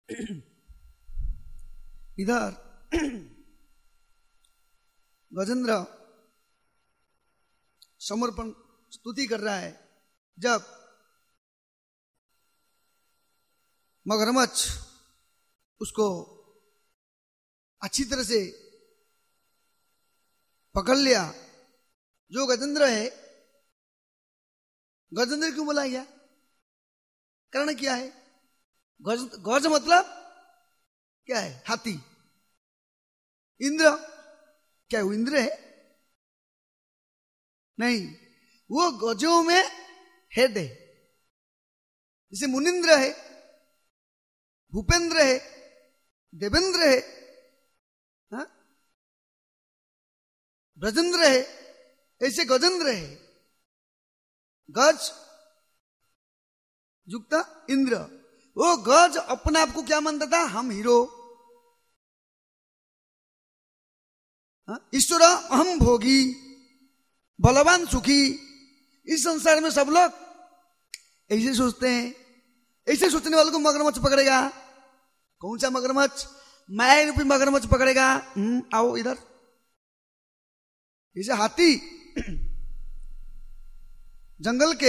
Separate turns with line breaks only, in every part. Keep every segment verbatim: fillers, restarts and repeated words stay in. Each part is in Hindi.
इधर गजेंद्र समर्पण स्तुति कर रहा है। जब मगरमच्छ उसको अच्छी तरह से पकड़ लिया, जो गजेंद्र है, गजेंद्र क्यों बोला गया? कारण क्या है? गज गज मतलब क्या है? हाथी। इंद्र क्या वो इंद्र है? नहीं, वो गजों में हेड है। जैसे मुनिंद्र है, भूपेंद्र है, देवेंद्र है, हाँ? ब्रजेंद्र है, ऐसे गजेंद्र है। गज युक्ता इंद्र। वो गज अपने आप को क्या मानता था? हम हीरो, ईश्वर अहम भोगी, बलवान सुखी। इस संसार में सब लोग ऐसे सोचते हैं। ऐसे सोचने वालों को मगरमच्छ पकड़ेगा। कौन सा मगरमच्छ? माया रूपी मगरमच्छ पकड़ेगा। हम्म आओ इधर। जैसे हाथी जंगल के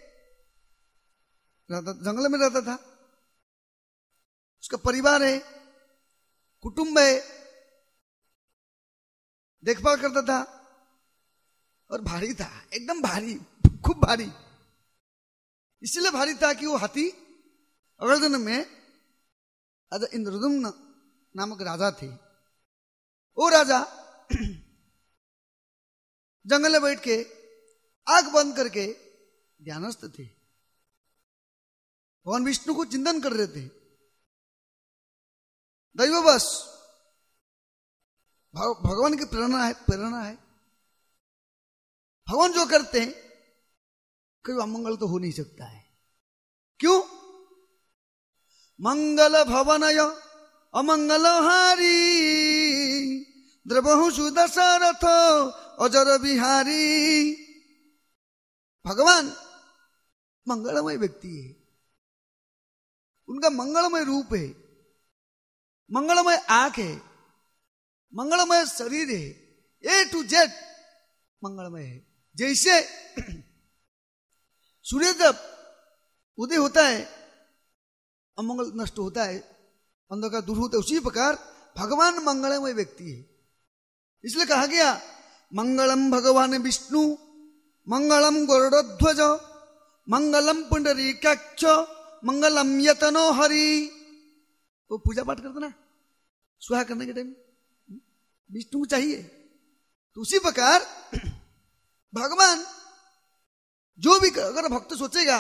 रहता, जंगल में रहता था, उसका परिवार है, कुटुंब है, देखभाल करता था, और भारी था, एकदम भारी, खूब भारी। इसलिए भारी था कि वो हाथी अगले जन्म में राजा इंद्रदुम्न नामक राजा थे। वो राजा जंगल में बैठ के आंख बंद करके ध्यानस्थ थे, भगवान विष्णु को चिंतन कर रहे थे। दैववश भगवान की प्रेरणा है, प्रेरणा है। भगवान जो करते हैं कोई अमंगल तो हो नहीं सकता है। क्यों? मंगल भवनय अमंगल हारी, द्रवहु सुदशरथ अजर बिहारी। भगवान मंगलमय व्यक्ति है, उनका मंगलमय रूप है, मंगलमय आंख है, मंगलमय शरीर है, ए टू जेड मंगलमय है। जैसे सूर्य जब उदय होता है अमंगल नष्ट होता है, अंधकार दूर होता है, उसी प्रकार भगवान मंगलमय व्यक्ति है। इसलिए कहा गया मंगलम भगवान विष्णु, मंगलम गरुड़ध्वज, मंगलम पुंडरीकाक्ष, मंगलम यतनो हरि। वो पूजा पाठ करते ना सुहा करने के टाइम विष्णु को चाहिए। तो उसी प्रकार भगवान जो भी अगर भक्त सोचेगा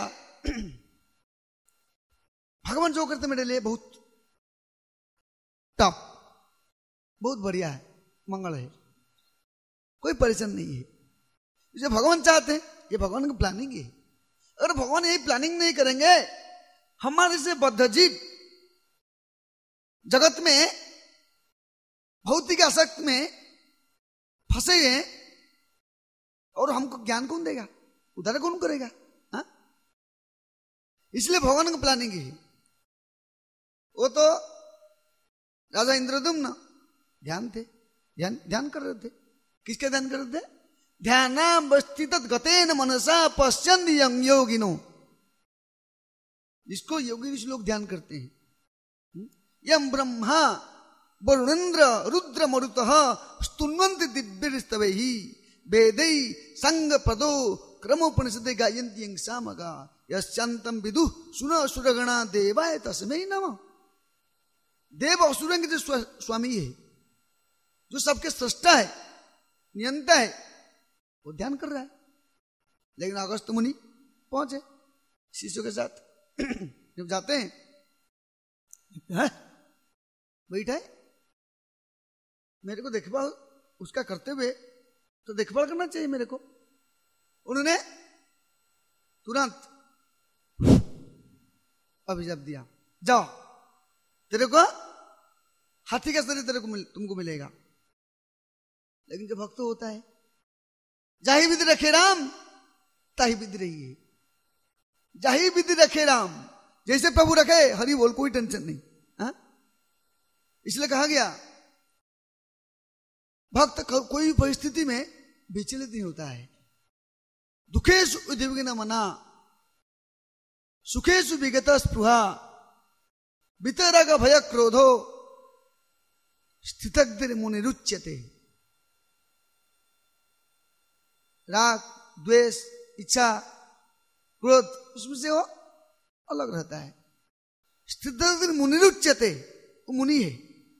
भगवान जो करते मेरे लिए बहुत टॉप, बहुत बढ़िया है, मंगल है, कोई परेशान नहीं है। जो भगवान चाहते हैं ये भगवान की प्लानिंग है। अगर भगवान यही प्लानिंग नहीं करेंगे, हमारे से बद्ध जीव जगत में भौतिक आसक्त में फंसे हैं, और हमको ज्ञान कौन देगा? उद्धार कौन करेगा? हा? इसलिए भगवान की प्लानिंग है। वो तो राजा इंद्रदुम्न ध्यान थे, ध्यान ध्यान कर रहे थे। किसके ध्यान कर रहे थे? ध्यानावस्थित गतेन मनसा पश्यन्त यं योगिनो। जिसको योगी लोग ध्यान करते हैं। यम ब्रह्मा वरुणेन्द्र रुद्र मरुतः स्तुन्वन्ति दिव्यस्तवैहि वेदै संग पदो क्रमोपनिषदे गायन्ति यं सामगा यस्यांतं विदुः सुन असुरगणा देवाय तस्मै नमः। देव असुर के जो स्वामी है, जो सबके सृष्टा है, नियंता है, वो ध्यान कर रहा है। लेकिन अगस्त मुनि पहुंचे शिष्यों के साथ। जब जाते हैं बैठा है, मेरे को देखभाल उसका करते हुए तो देखभाल करना चाहिए मेरे को। उन्होंने तुरंत अभिशाप दिया, जाओ तेरे को हाथी का शरीर तेरे को मिल, तुमको मिलेगा। लेकिन जो भक्त होता है, जाही विधि रखे राम ताही विधि रहिए, जाही विधि रखे राम, जैसे प्रभु रखे हरि बोल, कोई टेंशन नहीं। हा? इसलिए कहा गया भक्त कोई भी परिस्थिति में विचलित नहीं होता है। दुखेषु उद्विग्न मना सुखेषु विगत स्पृहा वितरग भय क्रोधो स्थितग्धिर मुनिरुच्यते। राग, द्वेष, इच्छा, क्रोध उसमें से वो अलग रहता है। स्थितग्धिर मुनिरुच्यते, वो मुनि है,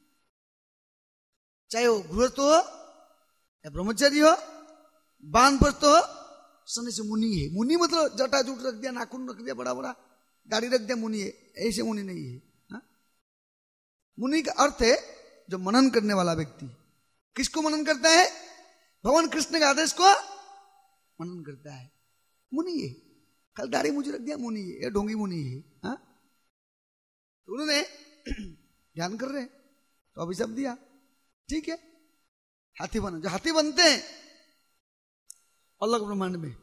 चाहे वो गृहस्थ हो या ब्रह्मचारी हो, वानप्रस्थ हो, सने से मुनि है। मुनि मतलब जटा जूट रख दिया, नाखून रख दिया बड़ा बड़ा, दाढ़ी रख दिया, मुनि है, ऐसे मुनि नहीं है। हा? मुनि का अर्थ है जो मनन करने वाला व्यक्ति। किसको मनन करता है? भगवान कृष्ण के आदेश को मनन करता है, मुनि है। कल दाढ़ी मुझे रख दिया, मुनि है, ढोंगी मुनि है। हा? तो उन्होंने ध्यान कर रहे हैं तो अभिशाप दिया, ठीक है, हाथी बनो। जो हाथी बनते हैं अलग ब्रह्मांड में,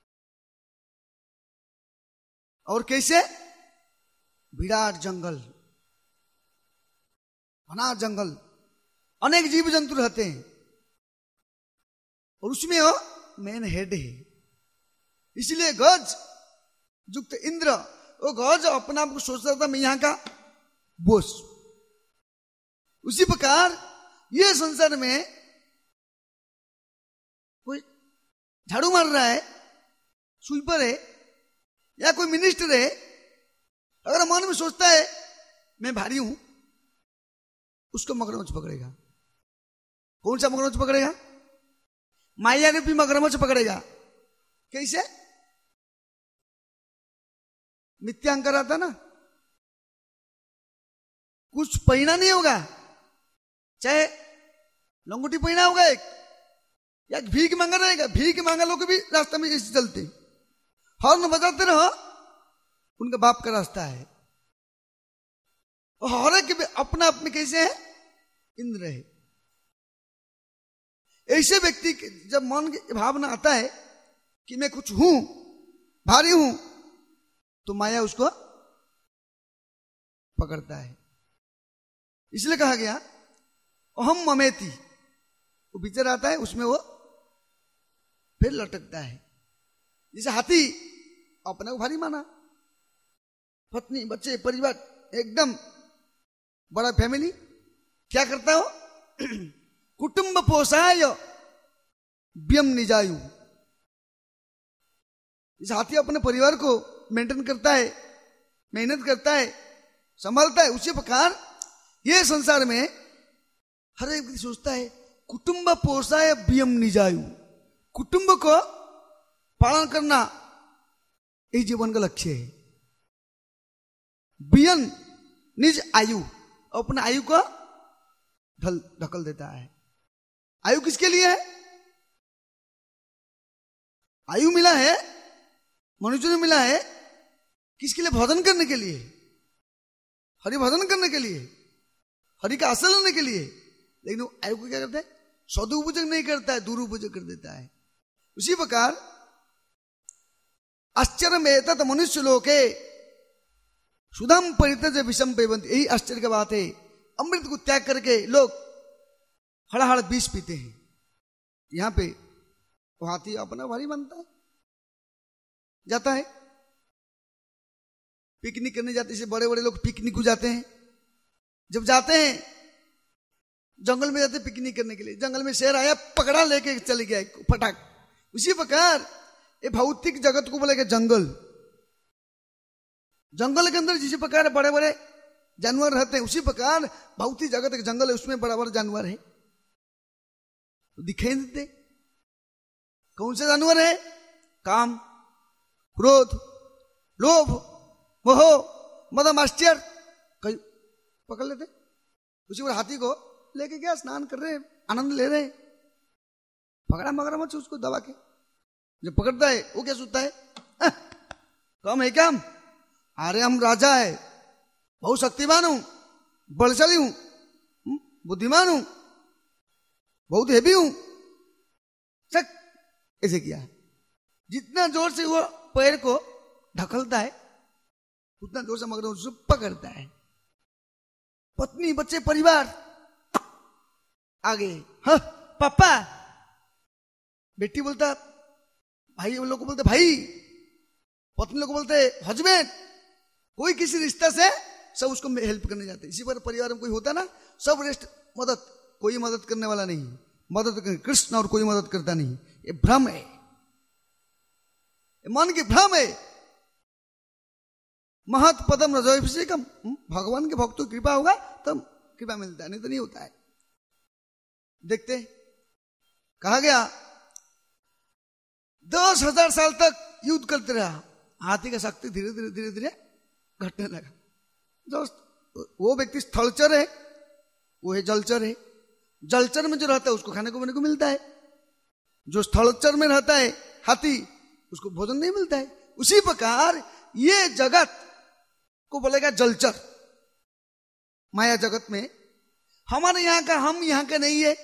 और कैसे? विराट जंगल, घना जंगल, अनेक जीव जंतु रहते हैं, और उसमें वो मेन हेड है। इसलिए गज युक्त इंद्र, वो गज अपने आप को सोचता था मैं यहां का बॉस। उसी प्रकार ये संसार में कोई झाड़ू मार रहा है, स्वीपर है या कोई मिनिस्टर है, अगर मन में सोचता है मैं भारी हूं, उसको मगरमच्छ पकड़ेगा। कौन सा मगरमच्छ पकड़ेगा? माया रूपी मगरमच्छ पकड़ेगा। कैसे? मिथ्यांकर आता ना, कुछ पहिना नहीं होगा, चाहे लंगोटी पहिना होगा एक, या भीख मांगा रहेगा, भीख मांगा लोग भी रास्ते में ऐसे चलते, हॉर्न बजाते रहो, उनका बाप का रास्ता है। और हर एक अपना अपने कैसे है? इंद्र है। ऐसे व्यक्ति के जब मन की भावना आता है कि मैं कुछ हूं, भारी हूं, तो माया उसको पकड़ता है। इसलिए कहा गया अहम ममेति, वो विचार आता है, उसमें वो फिर लटकता है। जैसे हाथी अपने को भारी माना, पत्नी, बच्चे, परिवार, एकदम बड़ा फैमिली, क्या करता हो? कुटुंब पोषाय व्यम निजायु। इस हाथी अपने परिवार को मेंटेन करता है, मेहनत करता है, संभालता है। उसी प्रकार ये संसार में हर एक व्यक्ति सोचता है कुटुंब पोषाय व्यम निजायु, कुटुंब को पालन करना यही जीवन का लक्ष्य है। व्यन निज आयु, अपने आयु को ढल ढकल देता है। आयु किसके लिए है? आयु मिला है, मनुष्य ने मिला है किसके लिए? भजन करने के लिए, हरि भजन करने के लिए, हरि का आश्रय लेने के लिए। लेकिन वो आयु को क्या करता है? सदुपयोग नहीं करता है, दुरुपयोग कर देता है। उसी प्रकार आश्चर्य में तत् मनुष्य लोके सुधम परित्यज्य विषम पिबन्ति। यही आश्चर्य की बात है, अमृत को त्याग करके लोग हड़ाहड़ विष पीते हैं। यहां पे वो हाथी अपना भारी बनता है, जाता है पिकनिक करने जाते हैं। बड़े बड़े लोग पिकनिक को जाते हैं, जब जाते हैं जंगल में जाते पिकनिक करने के लिए, जंगल में शेर आया, पकड़ा, लेके चले गया फटाक। उसी प्रकार ये भौतिक जगत को बोलेगा जंगल। जंगल के अंदर जिस प्रकार बड़े बड़े जानवर रहते हैं, उसी प्रकार भौतिक जगत एक जंगल है, उसमें बड़ा बड़ा जानवर है, तो दिखाई देते। कौन से जानवर है? काम, क्रोध, लोभ, मोह, मदम, आश्चर्य, कई पकड़ लेते। उसी पर हाथी को लेके गया, स्नान कर रहे, आनंद ले रहे, पकड़ा मगरमच्छ उसको दबा के। जब पकड़ता है वो क्या सोचता है? कम है क्या? अरे हम राजा है, बहुत शक्तिमान हूं, बलशाली हूं, बुद्धिमान हूं, बहुत हेवी हूं, चक ऐसे किया है। जितना जोर से वो पैर को ढकलता है, उतना जोर से मगरमच्छ उसको पकड़ता है। पत्नी, बच्चे, परिवार आगे। हाँ पापा, बेटी बोलता भाई, लोग को बोलते भाई, पत्नी लोग को बोलते हस्बैंड। कोई किसी रिश्ता से सब उसको हेल्प करने जाते। इसी पर परिवार में कोई होता ना, सब रेस्ट मदद, कोई मदद करने वाला नहीं, मदद कृष्ण और कोई मदद करता नहीं। ये भ्रम है, मन की भ्रम है। महत पदम रजोभिषेकम, भगवान के भक्तों की कृपा होगा तब कृपा मिलता है, नहीं तो नहीं होता है। देखते कहा गया दस हजार साल तक युद्ध करते रहा, हाथी का शक्ति धीरे धीरे धीरे धीरे घटने लगा। दोस्त, वो व्यक्ति स्थलचर है, वो है जलचर है। जलचर में जो रहता है उसको खाने को, को मिलता है। जो स्थलचर में रहता है हाथी, उसको भोजन नहीं मिलता है। उसी प्रकार ये जगत को बोलेगा जलचर। माया जगत में हमारे यहां का, हम यहां का नहीं है।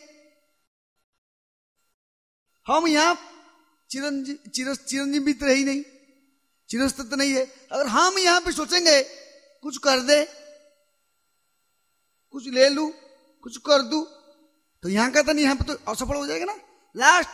हम यहां चिरंजी चिर चिरंजीवित रही नहीं, चिरस्थित नहीं है। अगर हम यहां पे सोचेंगे कुछ कर दे, कुछ ले लू, कुछ कर दू, तो यहां का तो नहीं, यहां पे तो असफल हो जाएगा ना। लास्ट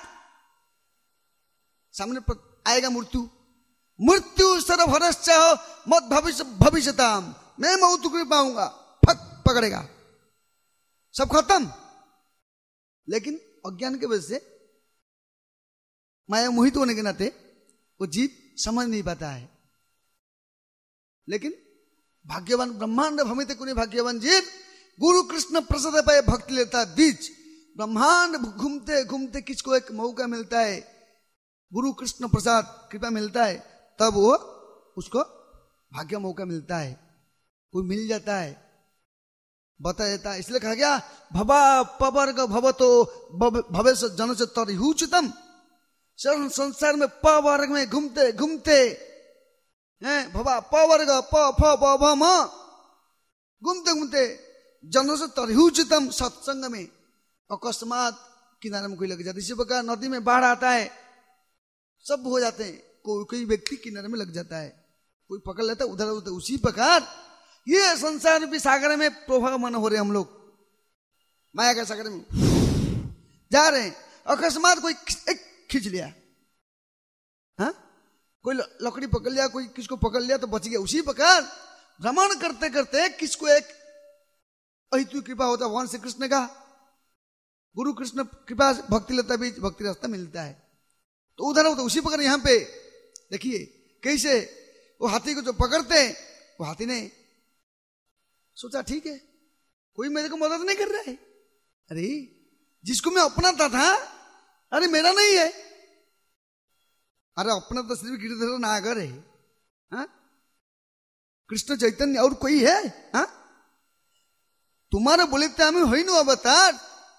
सामने आएगा मृत्यु। मृत्यु सर्वहरश्च मत भविष्य भविष्यताम, मैं मौत को पाऊंगा, फक पकड़ेगा, सब खत्म। लेकिन अज्ञान के वजह से, माया मोहित होने के नाते वो जीव समझ नहीं पाता है। लेकिन भाग्यवान ब्रह्मांड भ्रमित कुने भाग्यवान जीव गुरु कृष्ण प्रसाद पाए भक्ति लेता बीच। ब्रह्मांड घूमते घूमते किसको एक मौका मिलता है, गुरु कृष्ण प्रसाद कृपा मिलता है, तब वो उसको भाग्य मौका मिलता है, कोई मिल जाता है, बता देता है। इसलिए कहा गया भवा पवर्ग भवतो भवेश जन से तरिहुचितम। संसार में प वर्ग में घूमते घूमते हैं, भवा प वर्ग प फ ब भ म, घूमते घूमते जनों से तरिहुचितम, सत्संग में अकस्मात किनारे में कोई लग जाता है। इसी प्रकार नदी में बाढ़ आता है, सब हो जाते हैं, कोई कोई व्यक्ति किनारे में लग जाता है, कोई पकड़ लेता है, उधर उधर। उसी प्रकार ये संसार रूपी सागर में प्रभावन हो रहे हम लोग, माया के सागर में जा रहे हैं। अकस्मात कोई एक खींच लिया, हाँ, कोई लकड़ी पकड़ लिया, कोई किसको पकड़ लिया तो बच गया। उसी प्रकार भ्रमण करते करते किसको एक अहितु कृपा होता है, भगवान श्री कृष्ण का, गुरु कृष्ण कृपा भक्ति लेता भी भक्ति रास्ता मिलता है, तो उधर होता। उसी प्रकार यहां पे देखिए कैसे वो हाथी को जो पकड़ते, वो हाथी ने सोचा ठीक है, कोई मेरे को मदद नहीं कर रहा है। अरे जिसको मैं अपनाता था, अरे मेरा नहीं है। अरे अपना तो सिर्फ गिरधर नागर है, हा? कृष्ण चैतन्य और कोई है? हा? तुम्हारे बोलते हमें हईनु अवतार,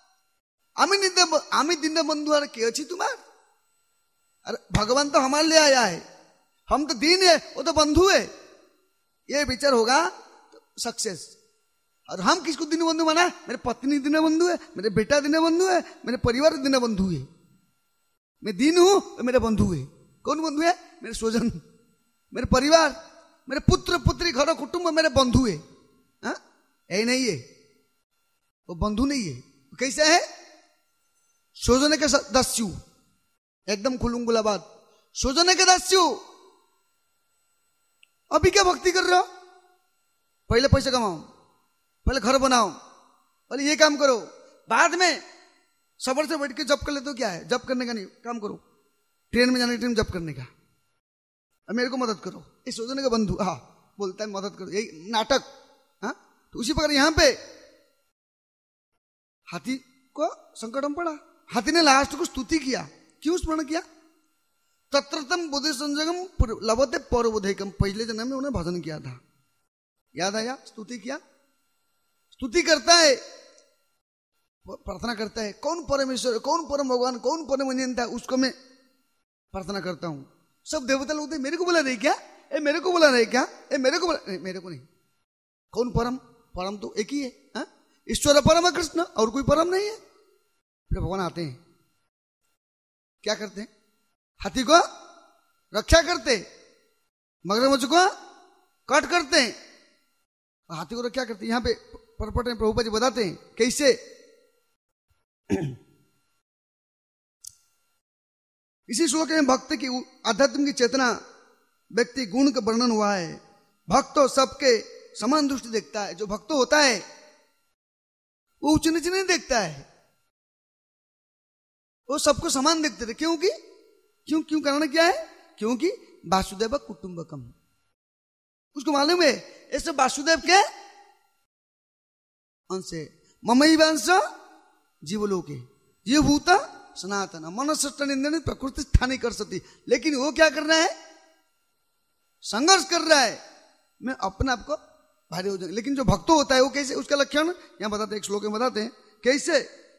आमी दीन बंधु और के अच्छी तुम्हार। अरे भगवान तो हमारे लिए आया है, हम तो दीन है, वो तो बंधु है। ये विचार होगा तो सक्सेस। और हम किसको दीन बंधु माना? मेरे पत्नी दीन बंधु है, मेरे बेटा दीन बंधु है, मेरे परिवार दीन बंधु है। मैं दीन हूं तो मेरे बंधु है। कौन बंधु है? मेरे स्वजन, मेरे परिवार, मेरे पुत्र पुत्री, घर कुटुंब मेरे बंधु है। यही नहीं है, वो बंधु नहीं है। कैसे है? स्वजन के दस्यु, एकदम खुलूंगुला बात, स्वजन के दस्यु। अभी क्या भक्ति कर रहे हो? पहले पैसे कमाओ, पहले घर बनाओ, पहले ये काम करो, बाद में सबर से बैठ के जब कर ले तो क्या है? जब करने का नहीं, काम करो, ट्रेन में जाने की टाइम जब करने का, अब मेरे को मदद करो। ये सोचने का बंधु हाँ बोलता है मदद करो, यही नाटक। हाँ, तो उसी प्रकार यहां पे हाथी को संकट में पड़ा। हाथी ने लास्ट को स्तुति किया। क्यों स्मरण किया? तत्रतम बुद्धि संजगम लभते पौरबोधेकम। पहले जन्म में उन्हें भजन किया था, याद आया? स्तुति किया, स्तुति करता है, प्रार्थना करता है। कौन परमेश्वर, कौन परम भगवान, कौन परम नियंता, उसको मैं प्रार्थना करता हूं। सब देवता लोग मेरे को बोला नहीं क्या? ए मेरे को बोला नहीं क्या? ए मेरे को बोला नहीं, मेरे को नहीं। कौन परम? परम तो एक ही है, हा? ईश्वर परम है कृष्ण, और कोई परम नहीं है। फिर भगवान आते हैं, क्या करते हैं? हाथी को रक्षा करते, मगरमच्छ को काट करते हैं, हाथी को रक्षा करते। यहां पे परपट में प्रभुपाद जी बताते हैं कैसे इसी श्लोक में भक्त की आध्यात्म की चेतना व्यक्ति गुण का वर्णन हुआ है। भक्त तो सबके समान दृष्टि देखता है। जो भक्त होता है वो ऊंच नीच नहीं देखता है, वो सबको समान देखते थे। क्योंकि क्यों क्यों कारण क्या है? क्योंकि वासुदेव कुटुंबकम, उसको मालूम है ऐसे वासुदेव के अंश ममैवांश जीवलोके जीवभूत सनातन मनसष्ट निंदन प्रकृति स्थान नहीं कर सकती। लेकिन वो क्या कर रहा है? संघर्ष कर रहा है, मैं अपने आप को भारी हो जाऊंगा। लेकिन जो भक्त होता है वो कैसे, उसका लक्षण यहां बताते हैं, एक श्लोक में बताते हैं कैसे।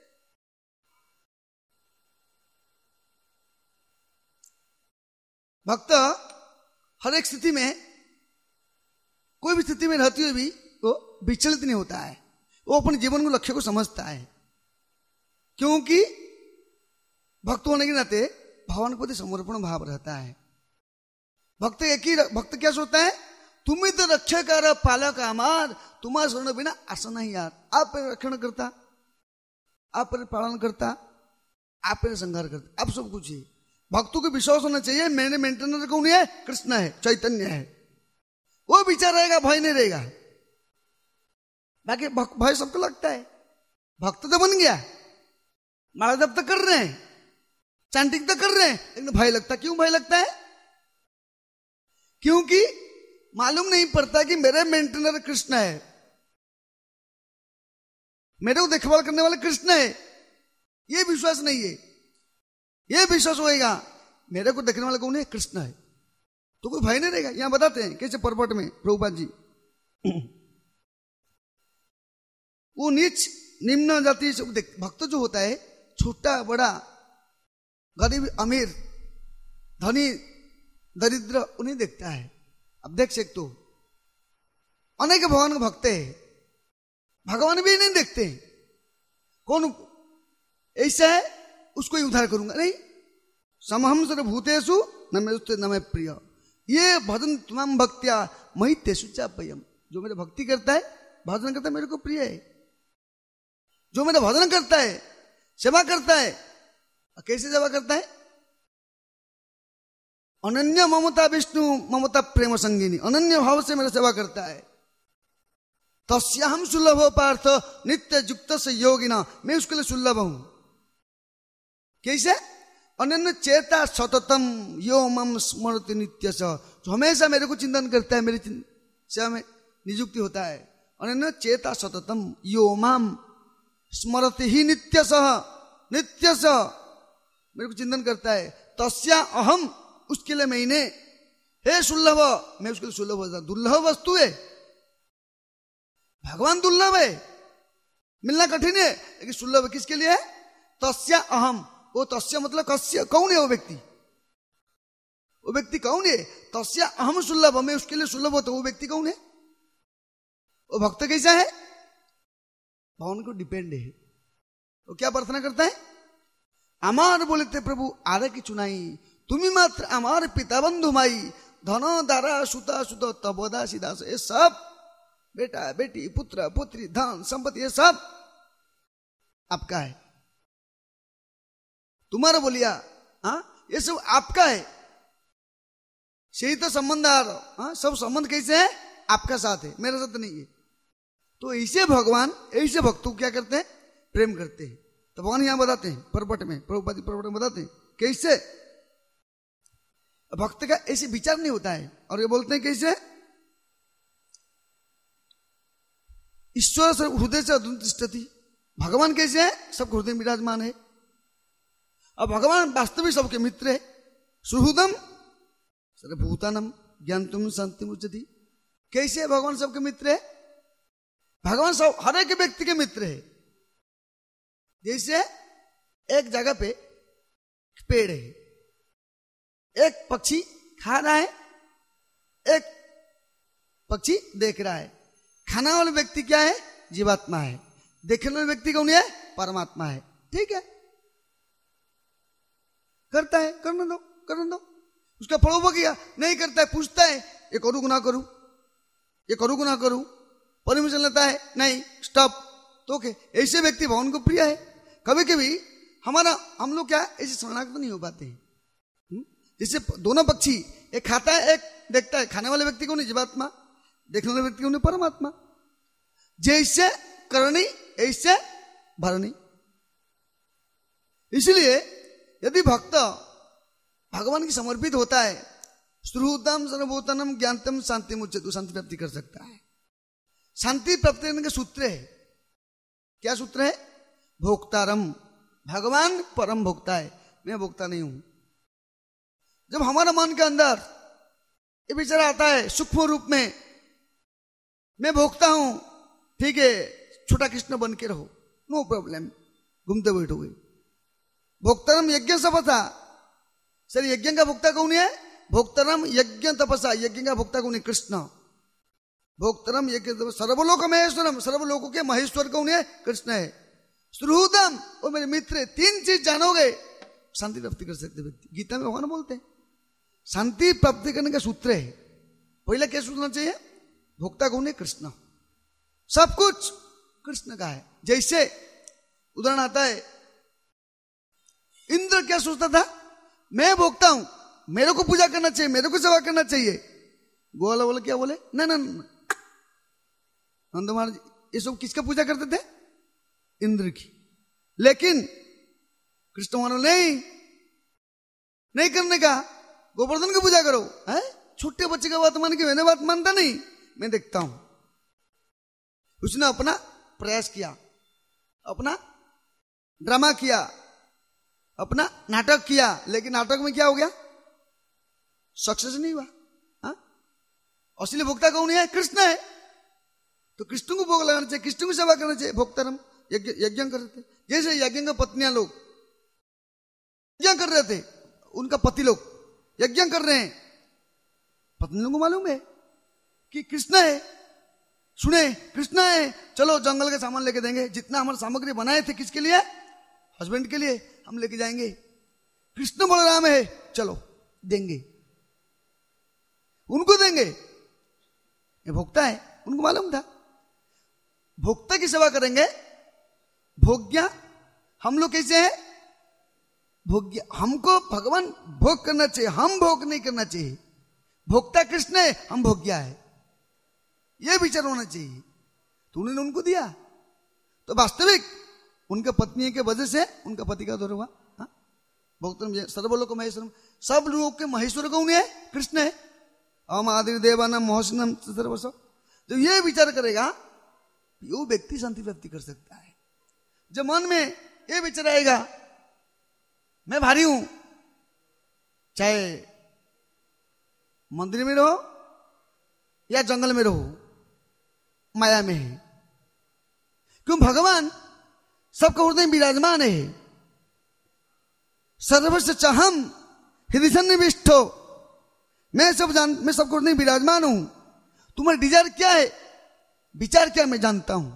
भक्त हर एक स्थिति में, कोई भी स्थिति में रहती हुई भी वो विचलित नहीं होता है। वो अपने जीवन को लक्ष्य को समझता है, क्योंकि भक्त होने के नाते भगवान के प्रति समर्पण भाव रहता है। भक्त एक ही भक्त क्या सोचता है? तुम ही तो रक्षा कर पालक अमार, तुम्हारा शरण बिना आशा नहीं यार। आप रक्षण करता, आप पालन करता, आप संहार करता, आप सब कुछ है। भक्तों को विश्वास होना चाहिए मैंने मेंटेनर कौन है? कृष्ण है, चैतन्य है। वो विचार रहेगा, भय नहीं रहेगा। बाकी भय सबको लगता है। भक्त तो बन गया, माला जप तो कर रहे हैं, चांटिंग तो कर रहे हैं, लेकिन भय लगता। क्यों भय लगता है? क्योंकि मालूम नहीं पड़ता कि मेरे मेंटेनर कृष्ण है, मेरे को देखभाल करने वाले कृष्ण है। ये विश्वास नहीं है। ये विश्वास होएगा मेरे को देखने वाला कौन है? कृष्ण है, तो कोई भय नहीं रहेगा। यहां बताते हैं कैसे परपट में प्रभुपाद जी। वो नीच निम्न जाति से भक्त जो होता है, छोटा बड़ा, गरीब अमीर, धनी दरिद्र, उन्हें देखता है। अब देख सकते हो अनेक भगवान के भक्त है, भगवान भी नहीं देखते। कौन ऐसा है उसको ही उद्धार करूंगा? नहीं। समहम सर्वभूतेषु न मे न मे प्रिय ये भजन तमाम भक्त्या मही तेषु चाप्ययम्। जो मेरे भक्ति करता है, भजन करता है, मेरे को प्रिय है। जो मेरा भजन करता है, सेवा करता है, कैसे सेवा करता है? अनन्य ममता विष्णु ममता प्रेम संगिनी, अनन्य भाव से मेरा सेवा करता है। तस्याहम सुलभ पार्थ नित्य युक्त से योगिना, मैं उसके लिए सुलभ हूं। कैसे? अनन्य चेता सततम यो मम स्मरति नित्य स, जो हमेशा मेरे को चिंतन करता है, मेरी सेवा में नियुक्ति होता है। अनन्य चेता सततम यो मम स्मरति ही नित्य सह, नित्य स मेरे को चिंतन करता है। तस्या अहम, उसके लिए मैंने, हे सुलभ, मैं उसके लिए सुलभ होता। दुर्लभ वस्तु है, भगवान दुर्लभ है, मिलना कठिन है, लेकिन सुलभ किसके लिए है? तस्या अहम। वो तस्या मतलब कस्य, कौन है वो व्यक्ति? वो व्यक्ति कौन है? तस्या अहम सुलभ, मैं उसके लिए सुलभ होता। वो व्यक्ति कौन है? वो भक्त कैसा है? भगवान को डिपेंड है। वो क्या प्रार्थना करता है? अमार बोलते प्रभु आरे की चुनाई, तुम्ही मात्र अमार पिता बंधु माई, धन दारा सुता सुत तबोदा सीदास। ये सब बेटा बेटी पुत्र पुत्री धन संपत्ति ये सब आपका है। तुम्हारा बोलिया हाँ ये सब आपका है। सही तो संबंध आ रहा, हाँ सब संबंध कैसे है? आपका साथ है, मेरा साथ नहीं है। तो ऐसे भगवान ऐसे भक्तों क्या करते हैं? प्रेम करते हैं। तो भगवान यहां बताते हैं परपट में, प्रभुपाद परपट में बताते हैं कैसे भक्त का ऐसे विचार नहीं होता है। और ये बोलते हैं कैसे? ईश्वर सर्व हृदय से अद्वितीय, भगवान कैसे है? सब हृदय विराजमान है। अब भगवान वास्तविक सबके मित्र है। सुहृदम सर्वभूतानम ज्ञानतुम शांति मुच्यति। कैसे भगवान सबके मित्र है? भगवान सब हर एक व्यक्ति के मित्र है। जैसे एक जगह पे पेड़ है, एक पक्षी खा रहा है, एक पक्षी देख रहा है। खाना वाला व्यक्ति क्या है? जीवात्मा है। देखने वाला व्यक्ति कौन है? परमात्मा है। ठीक है, करता है, करने दो करने दो। उसका फल हो गया, नहीं करता है, पूछता है ये करूँ ना करूं, ये करूँ ना करूं, परमिशन लेता है, नहीं स्टॉप, तो ओके, ऐसे व्यक्ति भगवान को प्रिय है। कभी कभी हमारा हम लोग क्या ऐसे शरणागत नहीं हो पाते हैं। जैसे दोनों पक्षी, एक खाता है एक देखता है, खाने वाले व्यक्ति को नहीं जीवात्मा, देखने वाले व्यक्ति को नहीं परमात्मा। जैसे करनी ऐसे भरनी। इसलिए यदि भक्त भगवान की समर्पित होता है, श्रुतम सर्वभूतनम ज्ञानतम शांति मुच्यते, शांति प्राप्ति कर सकता है। शांति प्राप्ति करने के सूत्र है, क्या सूत्र है? भोक्तारम, भगवान परम भोक्ता है, मैं भोक्ता नहीं हूं। जब हमारा मन के अंदर ये विचार आता है सूक्ष्म रूप में, मैं भोक्ता हूं, ठीक है, छोटा कृष्ण बन के रहो, नो प्रॉब्लम, घूमते बैठोगे। भोक्तारम यज्ञ सपथा, सर यज्ञ का भोक्ता कौन है? भोक्तारम यज्ञ तपसा, यज्ञ का भोक्ता कौन है? कृष्ण। भोक्तारम यज्ञ तपसा, सर्वलोक महेश्वरम, सर्वलोकों के महेश्वर कौन है? कृष्ण है। सुहृदम, वो मेरे मित्र, तीन चीज जानोगे शांति प्राप्ति कर सकते व्यक्ति। गीता में भगवान बोलते हैं शांति प्राप्ति करने का सूत्र है, पहला क्या सोचना चाहिए? भोक्ता कौन है? कृष्ण। सब कुछ कृष्ण का है। जैसे उदाहरण आता है, इंद्र क्या सोचता था? मैं भोक्ता हूं, मेरे को पूजा करना चाहिए, मेरे को सेवा करना चाहिए। गोवाला बोले क्या बोले? ना ना नंद महाराज ये सब किसका पूजा करते थे? इंद्र की। लेकिन कृष्ण महाराज नहीं नहीं करने का, गोवर्धन की पूजा करो। है छोटे बच्चे का बात मान के मैंने बात मानता नहीं, मैं देखता हूं। उसने अपना प्रयास किया, अपना ड्रामा किया, अपना नाटक किया, लेकिन नाटक में क्या हो गया? सक्सेस नहीं हुआ। हाँ? असली भोक्ता कौन है? कृष्ण है। तो कृष्ण को भोग लगाना चाहिए, कृष्ण को सेवा करना चाहिए। भोक्तारम यज्ञ यज्ञ कर रहे थे, जैसे यज्ञ का पत्नियां लोग यज्ञ कर रहे थे, उनका पति लोग यज्ञ कर रहे हैं, पत्नी लोगों को मालूम है कि कृष्ण है, सुने कृष्ण है, चलो जंगल के सामान लेके देंगे, जितना हमारे सामग्री बनाए थे किसके लिए? हस्बैंड के लिए, हम लेके जाएंगे। कृष्ण बलराम है, चलो देंगे, उनको देंगे। ये भोक्ता है, उनको मालूम था। भोक्ता की सेवा करेंगे, भोग्या हम लोग कैसे हैं? भोग्या, हमको भगवान भोग करना चाहिए, हम भोग नहीं करना चाहिए। भोक्ता कृष्ण है, हम भोग्या है, यह विचार होना चाहिए। तो उन्होंने उनको दिया, तो वास्तविक उनके पत्नी के वजह से उनका पति का दौर हुआ। भोक्तम सर्वलोक महेश्वरम, सब लोगों के महेश्वर कौन है? कृष्ण है। हम आदि देवानम मोहसनम सर्वस्व, जो ये विचार करेगा वो व्यक्ति शांति प्राप्ति कर सकता है। जब मन में ये विचार आएगा मैं भारी हूं, चाहे मंदिर में रहो या जंगल में रहो, माया में है, क्यों? भगवान सबका हृदय विराजमान है। सर्वस्व चाहम हृदय सन्निविष्टो, मैं सब जान, मैं सबको हृदय विराजमान हूं। तुम्हारा डिजायर क्या है, विचार क्या, मैं जानता हूं।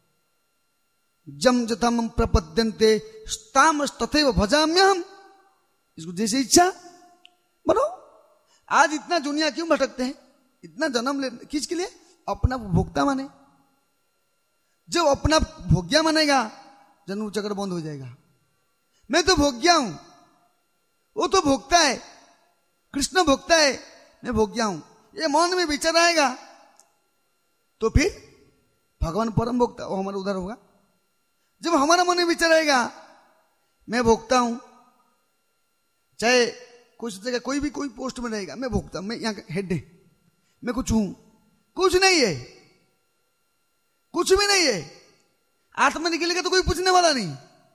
जम जतम प्रपद्यन्ते स्ताम तथैव भजाम्यहम्, इसको जैसे इच्छा बनो। आज इतना दुनिया क्यों भटकते हैं, इतना जन्म ले किसके लिए? अपना भोक्ता माने। जब अपना भोग्या मानेगा, जन्म चक्र बंद हो जाएगा। मैं तो भोग्या हूं, वो तो भोक्ता है, कृष्ण भोक्ता है, मैं भोग्या हूं, ये मन में विचार आएगा तो फिर भगवान परम भोक्ता, वो हमारा उद्धार होगा। जब हमारा मन में विचार आएगा मैं भोक्ता हूं, चाहे कोई सोचेगा कोई भी कोई पोस्ट में रहेगा, मैं भोक्ता, मैं यहां हेड है, मैं कुछ हूं, कुछ नहीं है, कुछ भी नहीं है। आत्मा निकलेगा तो कोई पूछने वाला नहीं,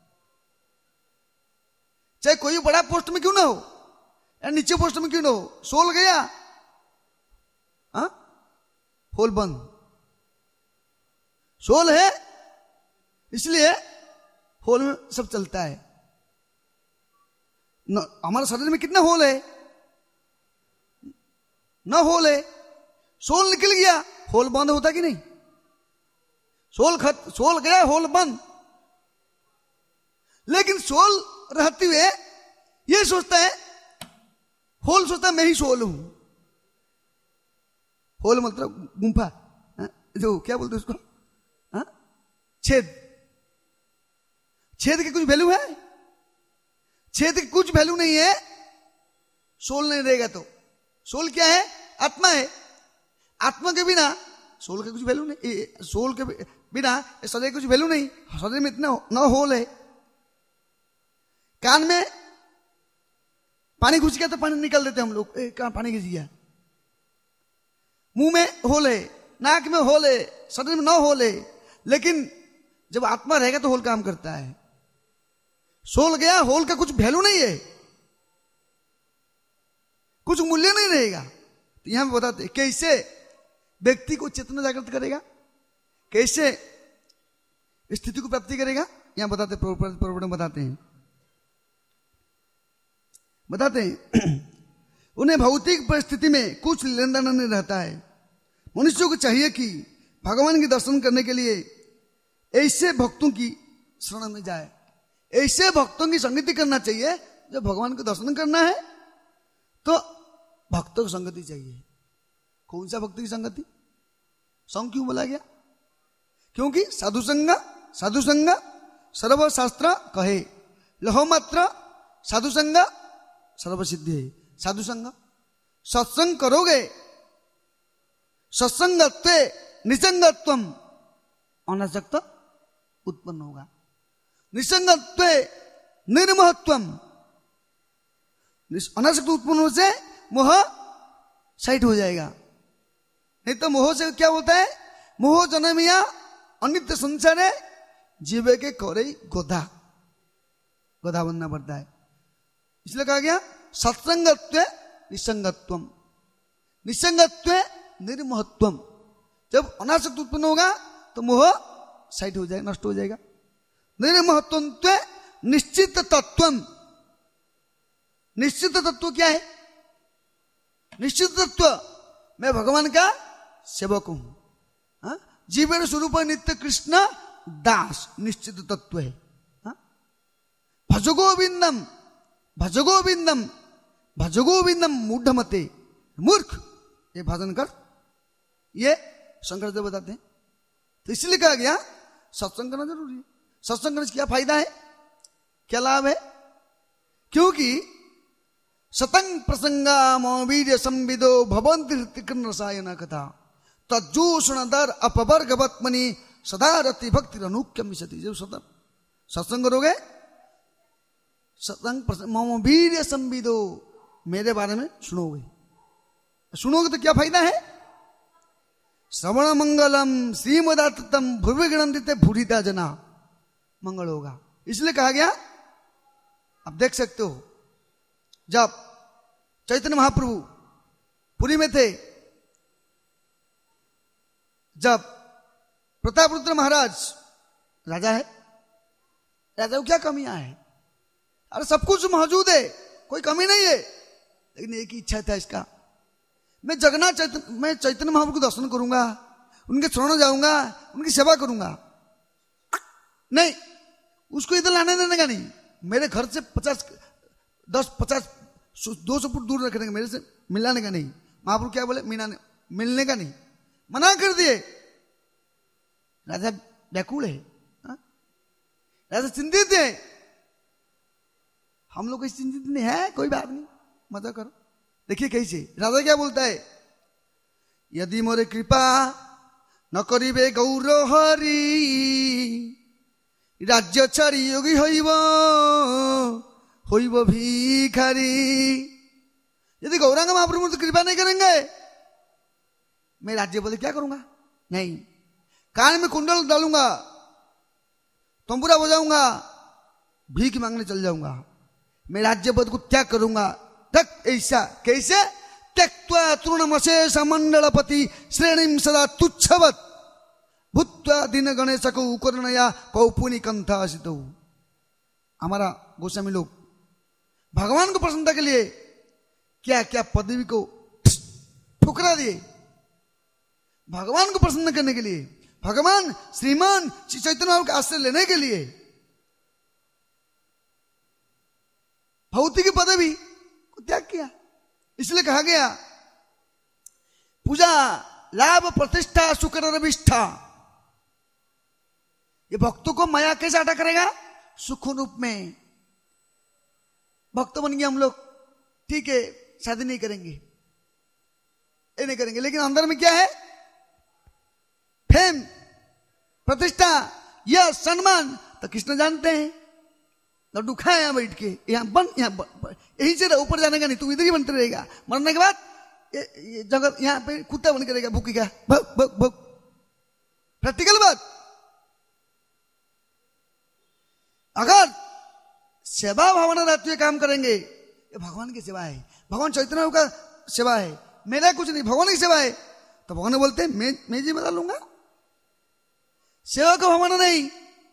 चाहे कोई बड़ा पोस्ट में क्यों ना हो या नीचे पोस्ट में क्यों ना हो। सोल गया, हाँ होल बंद, सोल है इसलिए होल में सब चलता है। न, हमारे शरीर में कितना होल है? न होल है, सोल निकल गया, होल बंद होता कि नहीं? सोल खत सोल गया, होल बंद। लेकिन सोल रहते हुए ये सोचता है, होल सोचता है मैं ही सोल हूं। होल मतलब गुंफा, जो क्या बोलते उसको, हाँ, छेद। छेद की कुछ वैल्यू है? छेद की कुछ वैल्यू नहीं है, सोल नहीं रहेगा तो। सोल क्या है? आत्मा है। आत्मा के बिना सोल के कुछ वैल्यू नहीं, सोल के बिना शरीर की कुछ वैल्यू नहीं। शरीर में इतना न होल है। कान में पानी घुस गया तो पानी निकाल देते हम लोग, कहां पानी घुस गया। मुंह में होल है, नाक में होल है, शरीर में न होल है, लेकिन जब आत्मा रहेगा तो होल काम करता है। सोल गया, होल का कुछ वैल्यू नहीं है, कुछ मूल्य नहीं रहेगा। तो यहां पे बताते कैसे व्यक्ति को चेतना जागृत करेगा, कैसे स्थिति को प्राप्ति करेगा। यहां बताते प्रवर्तन बताते हैं बताते हैं उन्हें भौतिक परिस्थिति में कुछ लेन देन नहीं रहता है। मनुष्यों को चाहिए कि भगवान के दर्शन करने के लिए ऐसे भक्तों की शरण में जाए, ऐसे भक्तों की संगति करना चाहिए। जब भगवान को दर्शन करना है तो भक्तों की संगति चाहिए। कौन सा भक्तों की संगति? संग क्यों बोला गया? क्योंकि साधु संग साधु संग सर्वशास्त्र कहे, लहो मात्र साधु संग सर्वसिद्धि है। साधु संग, सत्संग करोगे, सत्संगत्वे निसंगत्वम अनासक्त उत्पन्न होगा। निसंगत्वे निर्मोहत्वम, अनासक्त उत्पन्न होने से मोह साइड हो जाएगा। नहीं तो मोह से क्या होता है? मोह जनमिया अनित्य संसार है, जीवे के कोरे गोधा गोधा बनना पड़ता है। इसलिए कहा गया सत्संगत्व निसंगत्वम, निसंगत्व निर्मोहत्वम। जब अनासक्त उत्पन्न होगा तो मोह साइड हो जाएगा, नष्ट हो जाएगा। निर्मोहत्व निश्चित तत्वम, निश्चित तत्व क्या है? निश्चित तत्व मैं भगवान का सेवक हूं, जीवन स्वरूप नित्य कृष्ण दास, निश्चित तत्व है। भजगोविंदम भजगोविंदम भजगोविंदम मूढ़मते, मूर्ख ये भजन कर, ये शंकरदेव बताते हैं। तो इसलिए कहा गया सत्संग करना जरूरी है। सत्संग करने से क्या फायदा है, क्या लाभ है? क्योंकि सतंग प्रसंगाम वीर्य संविदो भवंति कृष्ण रसायन कथा तज्जूषण दर अपवर्ग वत्मनि सदा रति भक्ति अनुक्यम विशति। जब सतंग सत्संग करोगे, सतंग मम वीर्य संविदो, मेरे बारे में सुनोगे, सुनोगे तो क्या फायदा है? श्रवण मंगलम श्रीमदातम भूवि गणंदिते भूरिता जना, मंगल होगा। इसलिए कहा गया, अब देख सकते हो जब चैतन्य महाप्रभु पुरी में थे, जब प्रतापरुद्र महाराज राजा है, राजा को क्या कमियां है? अरे सब कुछ मौजूद है, कोई कमी नहीं है, लेकिन एक ही इच्छा था इसका, मैं जगन्नाथ चैतन्य मैं चैतन्य महाप्रभु को दर्शन करूंगा, उनके शरण जाऊंगा, उनकी सेवा करूंगा। नहीं, उसको इधर लाने देने का नहीं, मेरे घर से पचास दस पचास दो सौ फुट दूर रखने का, मेरे से मिलाने का नहीं। महाप्रभु क्या बोले? मिलाने मिलने का नहीं, मना कर दिए। राजा व्याकुल है, हा? राजा चिंतित है। हम लोग कोई चिंतित नहीं है, कोई बात नहीं, मजा करो। देखिए कैसे राजा क्या बोलता है, यदि मोरे कृपा न करिबे गौर हरि राज्य छाड़ी योगी होइब होइब भिखारी। यदि गौरांग महाप्रभु तो कृपा नहीं करेंगे, मैं राज्य बोले क्या करूंगा? नहीं, कान में कुंडल डालूंगा, तंबूरा बजाऊंगा, भीख मांगने चल जाऊंगा, मैं राज्य पद को त्याग करूंगा। तक ऐसा कैसे? त्यक्त्वा तृणमशेष मंडलपति श्रेणीम सदा तुच्छवत भूत्वा दिन गणेश को उकरणया कौपुनी कंथा आसित। हमारा गोस्वामी लोग भगवान को प्रसन्नता के लिए क्या क्या पदवी को ठुकरा दिए। भगवान को प्रसन्न करने के लिए, भगवान श्रीमान श्री चैतन्य का आश्रय लेने के लिए भौतिक पदवी को त्याग किया। इसलिए कहा गया पूजा लाभ प्रतिष्ठा सुकर रविष्ठा। ये भक्तों को माया कैसे अटक करेगा? सुख रूप में। भक्त बन गए हम लोग, ठीक है, शादी नहीं करेंगे, ये नहीं करेंगे, लेकिन अंदर में क्या है? फेम, प्रतिष्ठा, यह सम्मान। तो कृष्ण जानते हैं, लड्डू खाए यहां बैठ के, यहां बन, यहां बन, यहीं से ऊपर जाने का नहीं, तू इधर ही बनते रहेगा। मरने के बाद ये, ये जगह यहां पे कुत्ता बन के रहेगा, भूखेगा, भग भग भग। प्रैक्टिकल बात। अगर सेवा भावना रहती है, काम करेंगे, ये भगवान की सेवा है, भगवान चैतन्य का सेवा है, मेरा कुछ नहीं, भगवान की सेवा है, तो भगवान बोलते हैं मैं मैं जी बता लूंगा। सेवा का भावना नहीं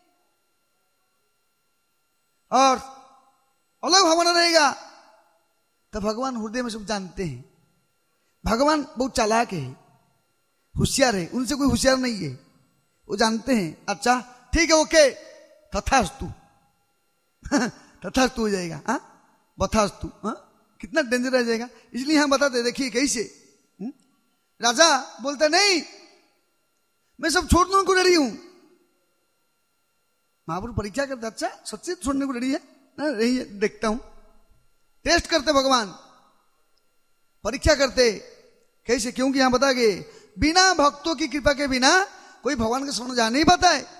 और अलग भावना रहेगा, तो भगवान हृदय में सब जानते हैं। भगवान बहुत चालाक है, होशियार है, उनसे कोई होशियार नहीं है, वो जानते हैं। अच्छा ठीक है, ओके, तथास्तु तथास्तु हो जाएगा, हाँ बथास्तु, हाँ कितना डेंजर रह जाएगा। इसलिए हम बताते, देखिए कैसे हुँ? राजा बोलता नहीं मैं सब छोड़ने को रेडी हूं। महापुरुष परीक्षा करते, अच्छा सच्चे छोड़ने को रेडी है? नहीं है, देखता हूं। टेस्ट करते भगवान, परीक्षा करते कैसे, क्योंकि यहां बता गए बिना भक्तों की कृपा के बिना कोई भगवान के शरण जा नहीं पाता है।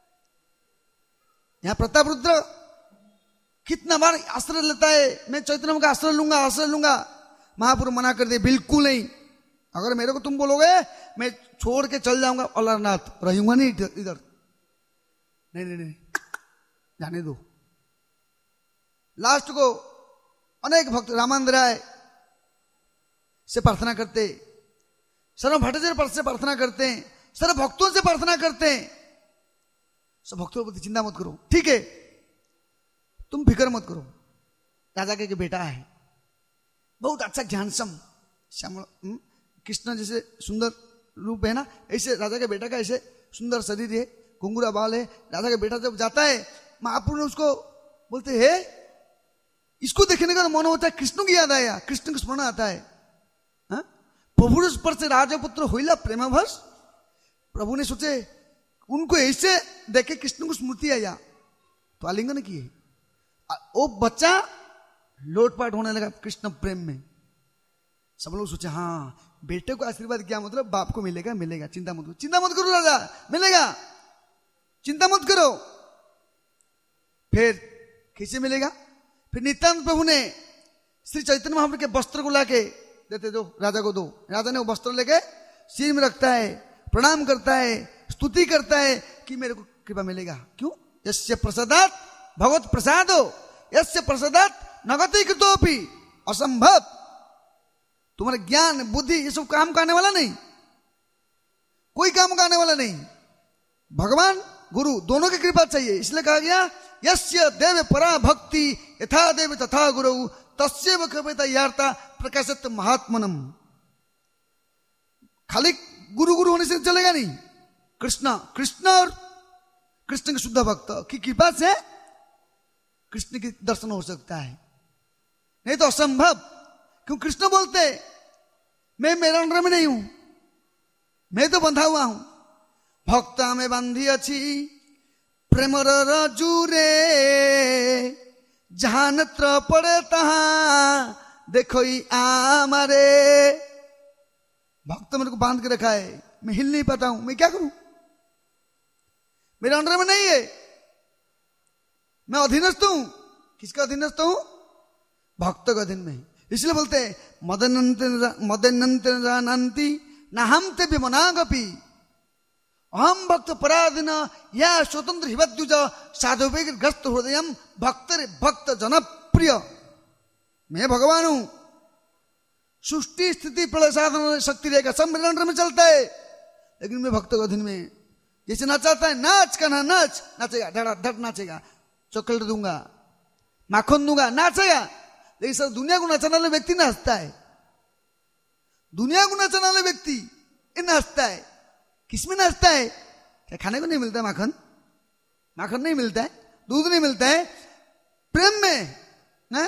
यहां प्रताप रुद्र कितना बार आश्रय लेता है, मैं चैतन्य का आश्रय लूंगा, आश्रय लूंगा। महापुरुष मना कर दे, बिल्कुल नहीं, अगर मेरे को तुम बोलोगे मैं छोड़ के चल जाऊंगा अलारनाथ, रहूंगा नहीं इधर, नहीं नहीं नहीं, जाने दो। लास्ट को अनेक भक्त रामानंद राय से प्रार्थना करते, सर्व भट्टाचार्य से प्रार्थना करते हैं, सर्व भक्तों से प्रार्थना करते हैं, सब भक्तों को चिंता मत करो, ठीक है, तुम फिक्र मत करो, राजा के बेटा है, बहुत अच्छा ध्यानसम श्यामल, कृष्ण जैसे सुंदर रूप है ना, ऐसे राजा के बेटा का ऐसे सुंदर शरीर है, घुंघरा बाल है। राजा का बेटा जब जाता है, महापुरुष ने उसको बोलते है, इसको देखने का मन होता है, कृष्ण की याद आया, कृष्ण का स्मरण आता है। प्रभु पर से राजपुत्र होइला प्रेमभस। प्रभु ने सोचे उनको ऐसे देखे कृष्ण को स्मृति आया, तो आलिंगन किए, वो बच्चा लोटपाट होने लगा कृष्ण प्रेम में। सब लोग सोचे हाँ बेटे को आशीर्वाद क्या मतलब बाप को मिलेगा, मिलेगा, चिंता मत करो, चिंता मत करो राजा, मिलेगा, चिंता मत करो। फिर कैसे मिलेगा? फिर नित्यानंद प्रभु ने श्री चैतन्य महाप्रभु के वस्त्र को लाके देते, दो राजा को दो। राजा ने वो वस्त्र लेके सिर में रखता है, प्रणाम करता है, स्तुति करता है कि मेरे को कृपा मिलेगा। क्यों? यस्य प्रसादात भगवत प्रसादो यस्य प्रसादात नगति कृतोपि असंभव। तुम्हारा ज्ञान बुद्धि ये सब काम करने वाला नहीं, कोई काम करने वाला नहीं, भगवान गुरु दोनों की कृपा चाहिए। इसलिए कहा गया यस्य देव परा भक्ति यथा देव तथा गुरु तस्यैव कृपेता यार्ता प्रकाशत महात्मनम। खाली गुरु गुरु होने से चलेगा नहीं, कृष्ण कृष्ण और कृष्ण के शुद्ध भक्त की कृपा से कृष्ण के दर्शन हो सकता है, नहीं तो असंभव। क्यों? कृष्ण बोलते मैं मेरा अंडर में नहीं हूं, मैं तो बंधा हुआ हूं। भक्ता में बंधी अच्छी प्रेमर रजूरे जहां नत्र पड़े तहां देखो आमारे। भक्त मेरे को बांध के रखा है, मैं हिल नहीं पाता हूं, मैं क्या करूं? मेरे अंडर में नहीं है, मैं अधीनस्थ हूं। किसका अधीनस्थ हूं? भक्त का अधीन में। इसलिए बोलते हैं मदनंती न हम ते विमनागपि अहम भक्त पराधीन या स्वतंत्र हिवद्युज साधुवेग ग्रस्त हृदय भक्त भक्त जनप्रिय। मैं भगवान हूं, सृष्टि स्थिति प्रलय साधन शक्ति रहेगा सब मेरे अंडर में चलता है, लेकिन मैं भक्त के अधीन में। जैसे नाचाता है, नाच का ना नाच, नाचेगा धड़ा धड़ नाचेगा, चॉकलेट दूंगा, माखन दूंगा, नाचेगा। लेकिन सर दुनिया को नचाने वाले व्यक्ति नाचता है, दुनिया को नचाने वाले व्यक्ति ये नाचता है। किसमें नाचता है? क्या खाने को नहीं मिलता है? माखन माखन नहीं मिलता है, दूध नहीं मिलता है, प्रेम में ना,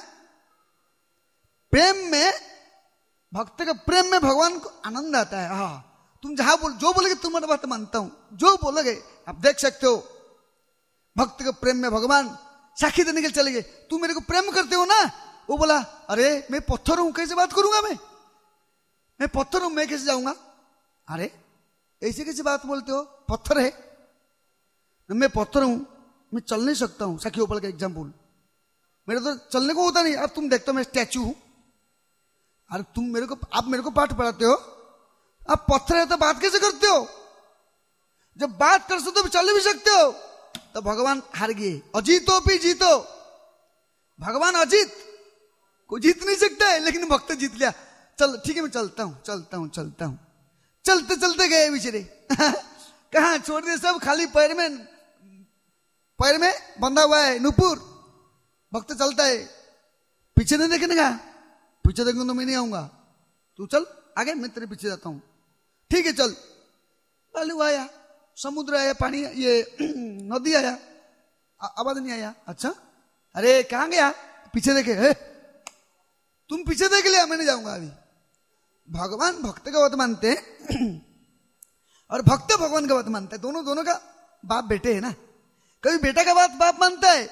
प्रेम में भक्त का प्रेम में भगवान को आनंद आता है। हाँ तुम जहां बोल जो बोलोगे तुम्हारी बात मानता हूं, जो बोलोगे। आप देख सकते हो भक्त के प्रेम में भगवान साक्षी देने के लिए चले गए। तुम मेरे को प्रेम करते हो ना? वो बोला अरे मैं पत्थर हूं, कैसे बात करूंगा मैं मैं पत्थर हूं, मैं कैसे जाऊंगा? अरे ऐसे कैसे बात बोलते हो, पत्थर है? मैं पत्थर हूं, मैं चल नहीं सकता हूं। सखी गोपाल का एग्जाम्पल, मेरे तो चलने को होता नहीं। अब तुम देखते हो मैं स्टैचू हूं। अरे तुम मेरे को आप मेरे को पाठ पढ़ाते हो, आप पत्थर है तो बात कैसे करते हो? जब बात कर सकते हो तो चल भी सकते हो। तो भगवान हार गए। अजीतो भी जीतो, भगवान अजीत को जीत नहीं सकता है, लेकिन भक्त जीत लिया। चल ठीक है मैं चलता हूं चलता हूं चलता हूं। चलते चलते गए बेचारे कहां छोड़ दिए सब, खाली पैर में पैर में बंधा हुआ है नुपुर। भक्त चलता है, पीछे नहीं देखने का, पीछे देखूंगा तो मैं नहीं आऊंगा, तू चल आगे, मैं तेरे पीछे जाता हूं। ठीक है चल। बालू आया, समुद्र आया, पानी ये नदी आया, आवाज नहीं आया। अच्छा अरे कहां गया? पीछे देखे, हे तुम पीछे देख लिया, मैं नहीं जाऊंगा अभी। भगवान भक्त का बात मानते हैं और भक्त भगवान का बात मानता है। दोनों दोनों का बाप बेटे है ना। कभी बेटा का बात बाप मानता है,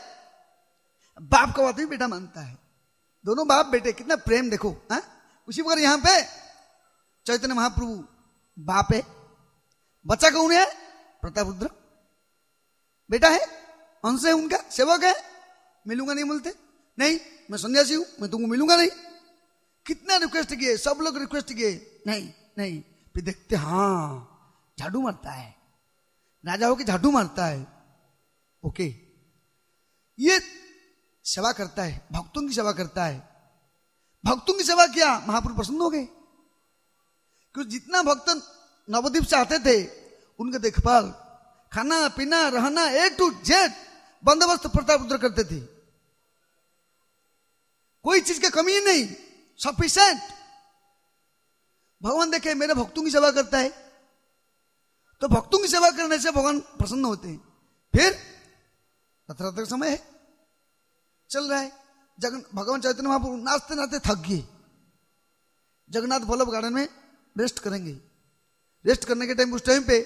बाप का बात भी बेटा मानता है। दोनों बाप बेटे, कितना प्रेम देखो। हा? उसी प्रकार यहां पे चैतन्य महाप्रभु बाप है, बच्चा कौन है? प्रतापरुद्र बेटा है, अंश है उनका, सेवक है। मिलूंगा नहीं बोलते, नहीं मैं सन्यासी हूं, मैं तुमको मिलूंगा नहीं। कितना रिक्वेस्ट किए, सब लोग रिक्वेस्ट किए, नहीं नहीं। फिर देखते हाँ झाड़ू मारता है, राजा होके झाड़ू मारता है। ओके, ये सेवा करता है, भक्तों की सेवा करता है। भक्तों की सेवा किया, महाप्रभु प्रसन्न हो गए। क्योंकि जितना भक्त नवद्वीप से आते थे, उनका देखभाल, खाना पीना रहना ए टू जेड बंदोबस्त प्रतापरुद्र करते थे। कोई चीज की कमी नहीं, सफिशिएंट। भगवान देखे मेरे भक्तों की सेवा करता है, तो भक्तों की सेवा करने से भगवान प्रसन्न होते हैं। फिर रथ रथ का समय है, चल रहा है। जगन भगवान चैतन्य महाप्रभु नाचते नाचते थक गए। जगन्नाथ वल्लभ गार्डन में रेस्ट करेंगे। रेस्ट करने के टाइम, उस टाइम पे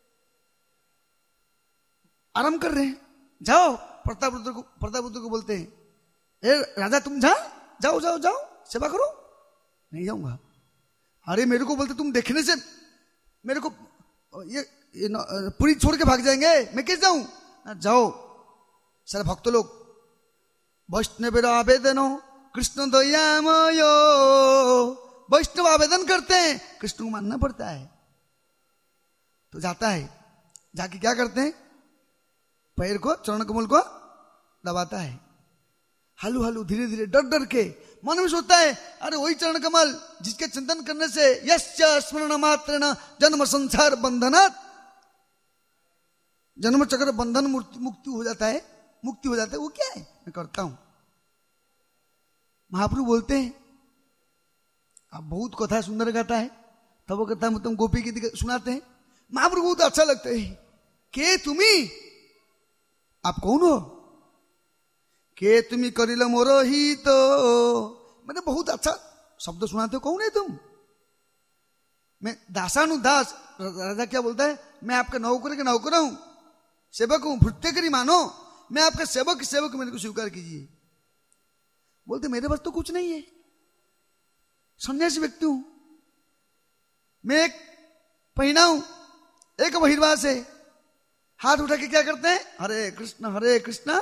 आराम कर रहे हैं। जाओ प्रतापरुद्र को प्रतापरुद्र को बोलते हैं, ए राजा तुम जा जाओ जाओ जाओ सेवा करो। नहीं जाऊंगा। अरे मेरे को बोलते तुम देखने से मेरे को ये, ये पूरी छोड़ के भाग जाएंगे, मैं कैसे जाऊं? जाओ। सारे भक्त लोग वैष्णवेर आवेदन कृष्ण दयामय, वैष्णव आवेदन करते हैं, कृष्ण को मानना पड़ता है। तो जाता है, जाके क्या करते हैं? पैर को, चरण कमल को दबाता है, हलू हलू धीरे धीरे डर डर के। मन में सोचता है अरे वही चरण कमल जिसके चिंतन करने से यस्य स्मरण मात्रेण जन्म संसार बंधनात्, जन्म चक्र बंधन मुक्ति हो जाता है, मुक्ति हो जाता है। वो क्या है? मैं करता हूं। महाप्रभु बोलते हैं, आप बहुत कथा सुंदर गाता है, तब वो कथा तुम गोपी की सुनाते हैं। महाप्रभु बहुत अच्छा लगता है। के तुम्ही, आप कौन हो? के तुम्ही करिल मोर हित, मैंने बहुत अच्छा शब्द सुनाते हो, कौन है तुम? मैं दासानुदास। राजा क्या बोलता है? मैं आपका नौकर के नौकर हूं, सेवक हूं, भृत्य करी मानो, मैं आपका सेवक सेवक मेरे को स्वीकार कीजिए। बोलते मेरे पास तो कुछ नहीं है, सन्यासी व्यक्ति हूं, मैं एक पहिना हूं, एक बहिर्वास है। हाथ उठा के क्या करते हैं? हरे कृष्ण हरे कृष्ण,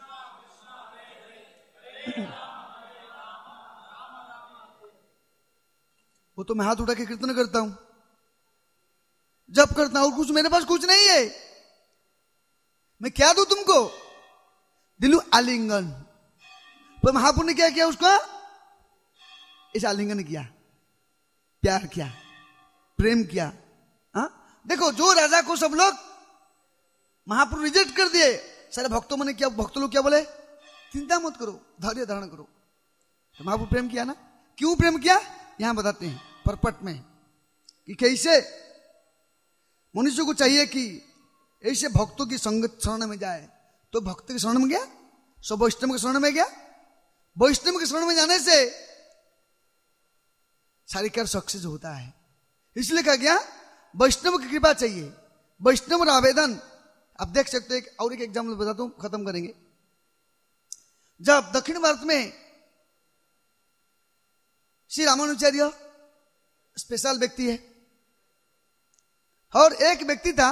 वो तो मैं हाथ उठा के कीर्तन करता हूं, जब करता हूं। कुछ मेरे पास कुछ नहीं है, मैं क्या दूं तुमको? दिलू आलिंगन। पर महापुर ने क्या किया? उसका इस आलिंगन किया, प्यार किया, प्रेम किया। हा? देखो जो राजा को सब लोग महाप्रभु रिजेक्ट कर दिए, सारे भक्तों ने क्या, भक्त लोग क्या बोले? चिंता मत करो, धैर्य धारण करो। तो महाप्रभु प्रेम किया ना। क्यों प्रेम किया? यहां बताते हैं परपट में कि कैसे मनुष्य को चाहिए कि ऐसे भक्तों की संगत शरण में जाए। तो भक्त के शरण में गया, सब वैष्णव के शरण में गया। वैष्णव के शरण में जाने से सारी कार्य सक्सेस होता है। इसलिए कहा गया वैष्णव की कृपा चाहिए, वैष्णव और आवेदन। आप देख सकते हैं, और एक एग्जाम्पल बताता हूं, खत्म करेंगे। जब दक्षिण भारत में श्री रामानुचार्य स्पेशल व्यक्ति है, और एक व्यक्ति था,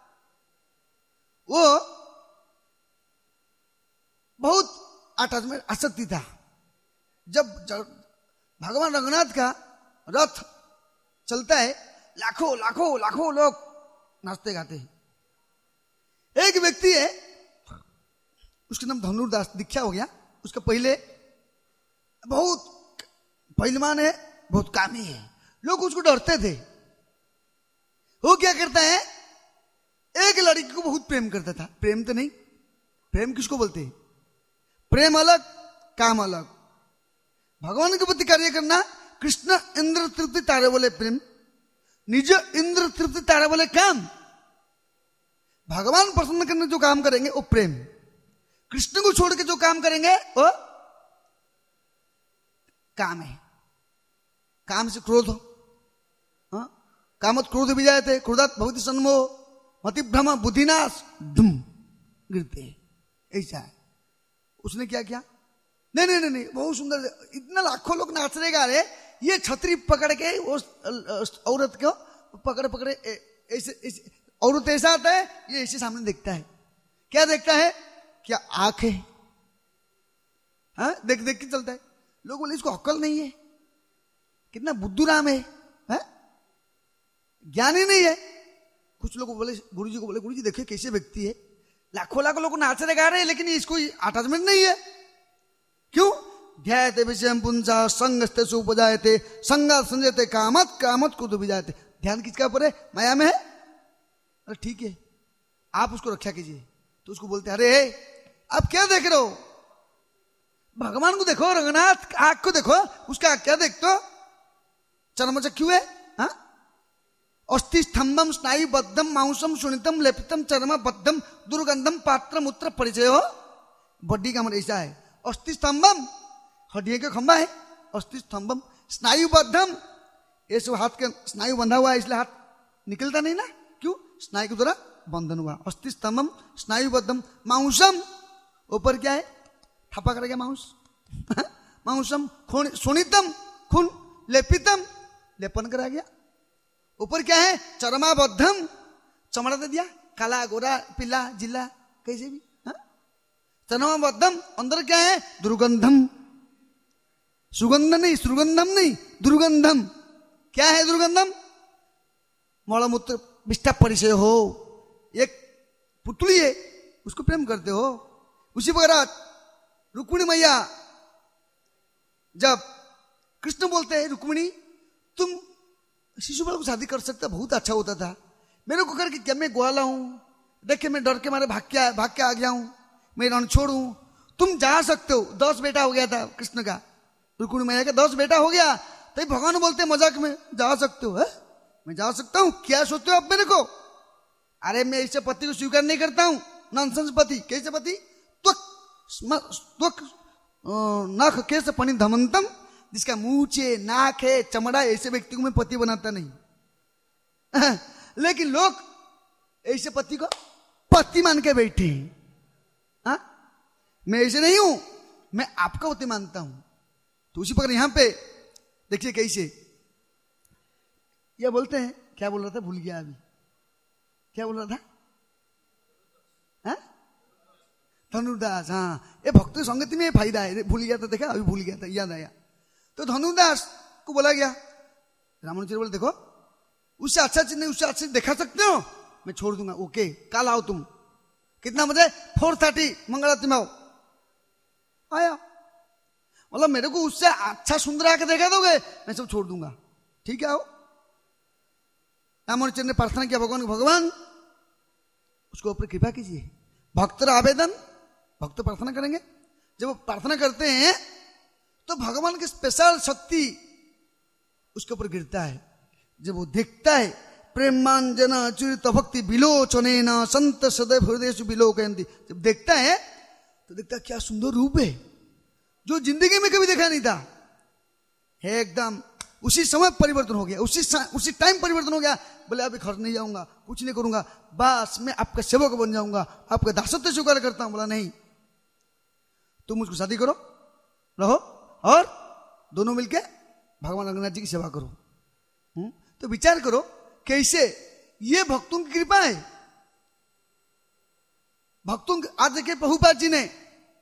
वो बहुत अटैचमेंट आसक्ति था। जब भगवान रघुनाथ का रथ चलता है, लाखों लाखों लाखों लोग नाचते गाते हैं। एक व्यक्ति है, उसका नाम धनुर्दास, दीक्षा हो गया उसका। पहले बहुत पहलवान है, बहुत कामी है, लोग उसको डरते थे। वो क्या करता है, एक लड़की को बहुत प्रेम करता था। प्रेम तो नहीं, प्रेम किसको बोलते हैं? प्रेम अलग, काम अलग। भगवान के प्रति कार्य करना, कृष्ण इंद्र तृप्ति तारे बोले प्रेम, निज इंद्र तृप्ति तारे बोले काम। भगवान प्रसन्न करने जो काम करेंगे वो प्रेम, कृष्ण को छोड़ के जो काम करेंगे वो काम है। काम से क्रोध हो, हाँ? कामत क्रोध भी जाए थे, क्रोधात भवति सन्मोह मति भ्रम बुद्धिनाश, धुम गिरते। ऐसा है। उसने क्या किया? नहीं नहीं नहीं, बहुत सुंदर, इतना लाखों लोग नाच रहे गा रहे, ये छतरी पकड़ के उस औरत को पकड़ पकड़े ऐसे ऐसे। औरत ऐसा आता है, ये ऐसे सामने देखता है। क्या देखता है? क्या आंख है, हाँ? देख देख के चलता है। लोग बोले इसको अक्ल नहीं है, कितना बुद्धू राम है, है? ज्ञान ही नहीं है। कुछ लोग बोले, गुरु जी को बोले, गुरु जी देखिए कैसे व्यक्ति है, लाखों लाखों लोग नाच रहे गा रहे हैं, लेकिन इसको अटैचमेंट नहीं है। क्यों? ध्यायते विषयम पुंसा संगस्ते सुपजायते संगा संजयते कामत कामत को विजायते। ध्यान किसका ऊपर है? माया में है। अरे ठीक है, आप उसको रक्षा कीजिए। तो उसको बोलते, अरे आप क्या देख रहे हो? भगवान को देखो, रघुनाथ आंख को देखो, उसका क्या देखते हो? चर्मचक्षु है, हाँ? अस्थि स्तंभम स्नायु बद्धम मांसम सुनितम लेपितम चर्म बद्धम दुर्गंधम पात्र मूत्र परिचय हो। बॉडी का मतलब ऐसा है। अस्थि स्तंभम, हड्डियों का खंभा है, अस्थि स्तंभम। स्नायु बद्धम, ये सब हाथ के स्नायु बंधा हुआ है, इसलिए हाथ निकलता नहीं ना। क्यों? स्नायु के द्वारा बंधन हुआ। अस्थि स्तंभम स्नायु बद्धम मांसम, ऊपर क्या है? ठप्पा करेगा मांस। मांसम सुनितम, खून, लेपितम, लेपन करा गया। ऊपर क्या है? चरमाबद्धम, चमड़ा दे दिया, काला गोरा पीला जिला कैसे भी, हाँ? चरमाबद्धम, अंदर क्या है? दुर्गंधम, सुगंध नहीं, सुगंधम नहीं, दुर्गंधम। क्या है दुर्गंधम? मलमूत्र विष्ठा परिचय हो। एक पुतली है, उसको प्रेम करते हो। उसी प्रकार रुक्मिणी मैया, जब कृष्ण बोलते हैं, रुक्मिणी तुम शिशुपाल को शादी कर सकता, बहुत अच्छा होता था। मेरे को करके क्या, मैं ग्वाला हूं, देखे मैं डर के मारे भाग के भाग के आ गया हूं, मैं रण छोड़ू, तुम जा सकते हो। दस बेटा हो गया था कृष्ण का, रुक्मिणी मैया का दस बेटा हो गया। तो भगवान बोलते मजाक में, जा सकते हो? है? मैं जा सकता हूं? क्या सोचते हो आप मेरे को? अरे मैं ऐसे पति को स्वीकार नहीं करता हूं, नॉनसेंस पति। कैसे पति? त्वक नख कैसे पनी धमंतम, जिसका मूछे नाक है, चमड़ा, ऐसे व्यक्ति को मैं पति बनाता नहीं। लेकिन लोग ऐसे पति को पति मान के बैठे हैं। हाँ? मैं ऐसे नहीं हूं, मैं आपका पति मानता हूं। तो उसी पर यहां पे देखिए कैसे ये बोलते हैं। क्या बोल रहा था, भूल गया अभी। क्या बोल रहा था? हाँ? धनुर्दास। हाँ, ये भक्त संगति में फायदा है। भूल गया था, देखा अभी भूल गया था, याद आया। तो धनुर्दास को बोला गया, रामानुजन बोले देखो उससे अच्छा चीज नहीं, उससे अच्छा देखा सकते हो, मैं छोड़ दूंगा। ओके, कल आओ तुम। कितना बजे? फोर थर्टी मंगलाती में आओ। आया, मतलब मेरे को उससे अच्छा सुंदर आके देखा दोगे, मैं सब छोड़ दूंगा। ठीक है, आओ। रामानुजन ने प्रार्थना किया भगवान, भगवान उसको ऊपर कृपा कीजिए। भक्त आवेदन, भक्त प्रार्थना करेंगे। जब वो प्रार्थना करते हैं तो भगवान की स्पेशल शक्ति उसके ऊपर गिरता है। जब वो देखता है, प्रेमांजना चुरित भक्ति बिलोचने न संत सदैव हृदय से बिलोकयंती। जब देखता है तो देखता है क्या सुंदर रूप है, जो जिंदगी में कभी देखा नहीं था। है एकदम उसी समय परिवर्तन हो गया, उसी उसी टाइम परिवर्तन हो गया। बोले अभी घर नहीं जाऊंगा, कुछ नहीं करूंगा, बस मैं आपका सेवक बन जाऊंगा, आपका दासत्व स्वीकार करता हूं। बोला नहीं, तुम मुझको शादी करो, रहो और दोनों मिलके भगवान रंगनाथ जी की सेवा करो। हुँ? तो विचार करो कैसे ये भक्तों की कृपा है। भक्तों आज देखिए प्रभुपाद जी ने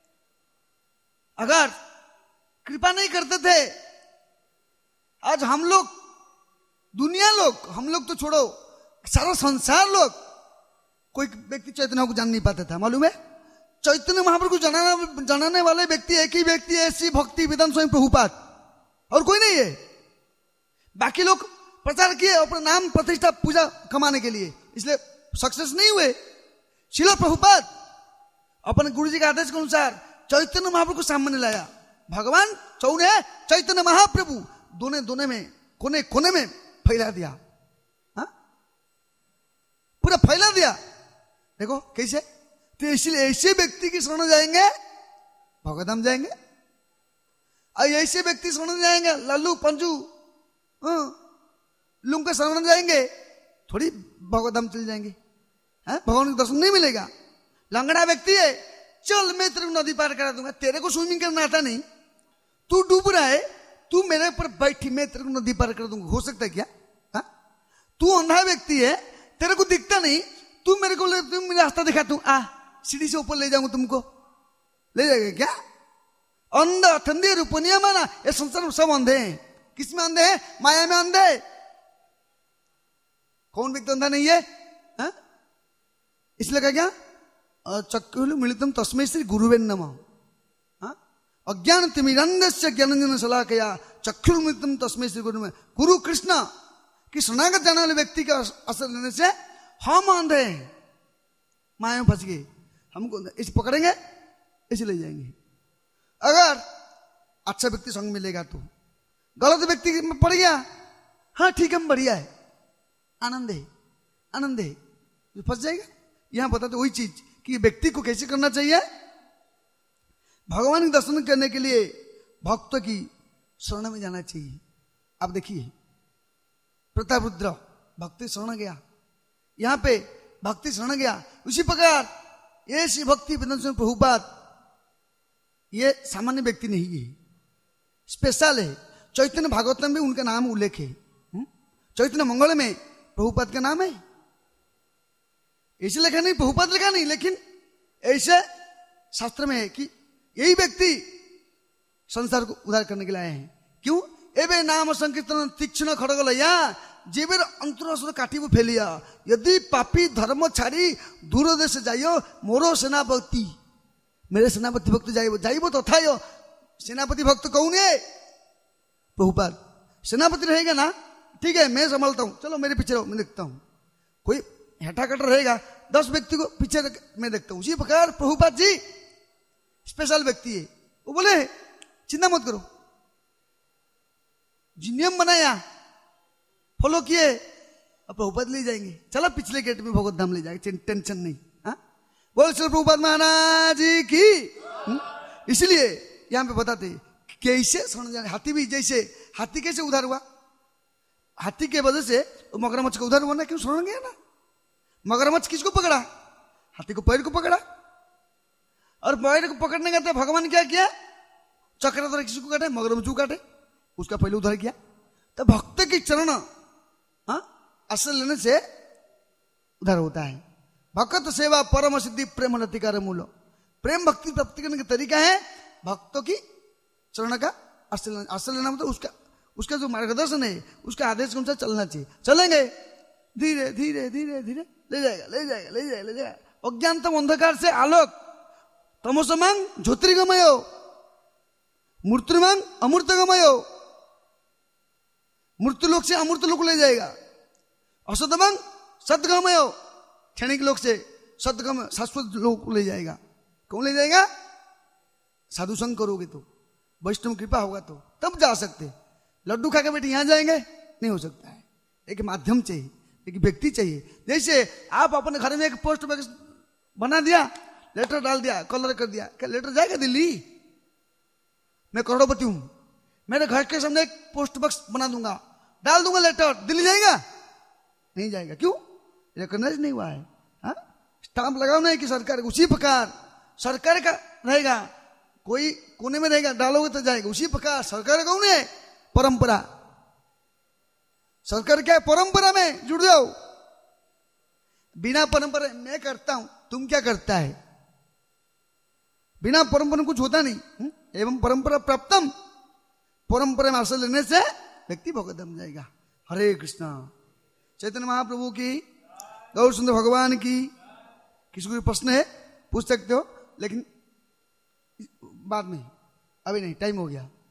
अगर कृपा नहीं करते थे, आज हम लोग, दुनिया लोग, हम लोग तो छोड़ो, सारा संसार लोग, कोई व्यक्ति चैतन्य को जान नहीं पाता था। मालूम है, चैतन्य महाप्रभु को जनाने जनाने वाले व्यक्ति एक ही व्यक्ति है, ऐसी भक्ति वेदांत स्वयं प्रभुपाद, और कोई नहीं है। बाकी लोग प्रचार किए अपना नाम प्रतिष्ठा पूजा कमाने के लिए, इसलिए सक्सेस नहीं हुए। श्रील प्रभुपाद अपने गुरु जी के आदेश के अनुसार चैतन्य महाप्रभु को सामने लाया। भगवान चौने चैतन्य महाप्रभु दोने दोने में कोने कोने में फैला दिया, हा? पूरा फैला दिया। देखो कैसे, तो इसलिए ऐसे व्यक्ति की शरण जाएंगे भगवतधाम जाएंगे, और ऐसे व्यक्ति शरण जाएंगे लल्लू पंजू लुंग के शरण जाएंगे थोड़ी भगवतधाम चल जाएंगे, हा? भगवान का दर्शन नहीं मिलेगा। लंगड़ा व्यक्ति है, चल मैं तेरे को नदी पार करा दूंगा, तेरे को स्विमिंग करना आता नहीं, तू डूब रहा है, तू मेरे ऊपर बैठी, मैं तेरे को नदी पार कर दूंगा, हो सकता है क्या? हा? तू अंधा व्यक्ति है, तेरे को दिखता नहीं, तू मेरे को तुम रास्ता दिखा, तू आ सीढ़ी से ऊपर ले जाऊंगा, तुमको ले जाएगा क्या? अंधा ठंडे रूपनिया माना, ये संसार में सब अंधे हैं। किस में अंधे हैं? माया में अंधे। कौन व्यक्ति अंधा नहीं है? हा? इसलिए कहा क्या, चक्षुः मिलितं तस्मै श्री गुरुवे नमः। अज्ञान तिमिरंधस्य ज्ञानांजन शलाकया चक्षुर्मिलितं तस्मै श्री गुरुवे। गुरु कृष्ण की शरणागत जाने वाले व्यक्ति का असर लेने से हम अंधे हैं, माया में फंस गए, हमको इसे पकड़ेंगे, इसे ले जाएंगे। अगर अच्छा व्यक्ति संग मिलेगा तो, गलत व्यक्ति में पड़ गया, हाँ ठीक है बढ़िया है, आनंद है आनंद है, फंस जाएगा। यहां बताते वही चीज कि व्यक्ति को कैसे करना चाहिए। भगवान के दर्शन करने के लिए भक्त की शरण में जाना चाहिए। आप देखिए प्रतापरुद्र भक्ति शरण गया, यहां पे भक्ति शरण गया। उसी प्रकार ये श्री भक्ति वेदांत स्वामी प्रभुपाद ये सामान्य व्यक्ति नहीं है, स्पेशल है। चैतन्य भागवतम में उनका नाम उल्लेख है, चैतन्य मंगल में प्रभुपाद का नाम है। ऐसे लिखा नहीं, प्रभुपाद लिखा नहीं, लेकिन ऐसे शास्त्र में है कि यही व्यक्ति संसार को उद्धार करने के लिए आए हैं। क्यों? एबे नाम संकीर्तन तीक्ष्ण खड़ग लया जीवेर अंतरसुर काटिबु फेलिया, यदि पापी धर्म छाड़ी दूर देश जाइयो मोरो सेनापति, मेरे सेनापति भक्त जाइबो जाइबो तो थायो। सेनापति भक्त कौन है? प्रभुपाद। सेनापति रहेगा ना, ठीक है मैं संभालता हूं, चलो मेरे पीछे रहो, मैं देखता हूं। कोई हेठा कटर रहेगा, दस व्यक्ति को पीछे मैं देखता हूं। उसी प्रकार प्रभुपाद जी स्पेशल व्यक्ति है। वो बोले चिंता मत करो, जी नियम बनाया फॉलो किए, अब प्रभुपाद ले जाएंगे, चलो पिछले गेट में भगवत धाम ले जाएंगे, टेंशन नहीं। हाँ बोल चलो प्रभुपाद महाराज जी की। इसलिए यहां पे बताते कैसे शरण जाने। हाथी भी जैसे, हाथी कैसे उधार हुआ? हाथी के वजह से मगरमच्छ का उधार हुआ ना, क्यों शरण गया ना। मगरमच्छ किसको पकड़ा? हाथी को पैर को पकड़ा, और पैर को पकड़ने का तो भगवान क्या किया, चक्र द्वारा किसी को काटे, मगरमच्छ को काटे, उसका पहले उद्धार किया। तो भक्त की चरण हाँ आश्रय लेने से उद्धार होता है। भक्त सेवा परम सिद्धि प्रेम अधिकार मूल। प्रेम भक्ति प्राप्ति करने का तरीका है भक्तों की चरण का आश्रय लेना। आश्रय लेना मतलब उसका उसका जो मार्गदर्शन है, उसका आदेश के अनुसार चलना चाहिए। चलेंगे धीरे धीरे धीरे धीरे ले जाएगा ले जाएगा ले जाएगा ले जाएगा। अज्ञानतम अंधकार से आलोक, तमोसमं ज्योतिर्गमयो, मूर्तिमं अमूर्तगमयो, मृत्यु लोक से अमूर्त लोक ले जाएगा। असतमं सदगमयो, क्षणिक लोक से सदगम शाश्वत लोक ले जाएगा। कौन ले जाएगा? साधु संग करोगे तो, वैष्णव कृपा होगा तो तब जा सकते। लड्डू खा के बेटे यहां जाएंगे नहीं हो सकता है। एक माध्यम चाहिए, एक व्यक्ति चाहिए। जैसे आप अपने घर में एक पोस्ट बॉक्स बना दिया, लेटर डाल दिया, कलर कर दिया, क्या लेटर जाएगा दिल्ली? मैं करोड़पति हूं, मेरे घर के सामने एक पोस्ट बॉक्स बना दूंगा, डाल दूंगा लेटर, दिल्ली जाएगा? नहीं जाएगा। क्यों? रिकॉग्नाइज नहीं हुआ है। हाँ, स्टाम्प लगाओ नहीं कि सरकार। उसी प्रकार सरकार का रहेगा, कोई कोने में रहेगा, डालोगे तो जाएगा। उसी प्रकार सरकार कौन है? परंपरा। सरकार क्या है? परंपरा में जुड़ जाओ। बिना परंपरा मैं करता हूं, तुम क्या करता है? बिना परंपरा कुछ होता नहीं। एवं परंपरा प्राप्तम, परंपरा में आश्रय लेने से व्यक्ति भगवत धाम जाएगा। हरे कृष्णा। चैतन्य महाप्रभु की, गौर सुंदर भगवान की। किसी को प्रश्न है पूछ सकते हो, लेकिन बाद में, अभी नहीं, टाइम हो गया।